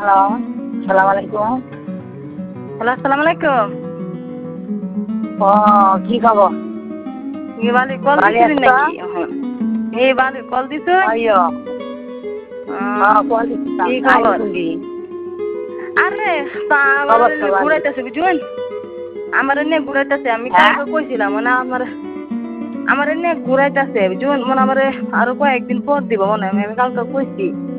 Hello, সালাম আলাইকুম। Hello, আসসালামু আলাইকুম। ও কি খবর? বালি কল ভালো দিছিলেন আছো? নাকি এখন? বালি কল দিছুন? আইয়ো, কল কি দিছিলাম। খবর? আইসুলি। আরে তা আমার খবর তো ভালো। ঘুরাইতেছে বুঝুন। আমার এনে ঘুরাইতেছে আমি হ্যাঁ? কালকে কইছিলাম মানে আমার এনে ঘুরাইতেছে বুঝুন মানে আমার আরো কয়েকদিন পর দিব মনে হয় আমি কালকে কইছি।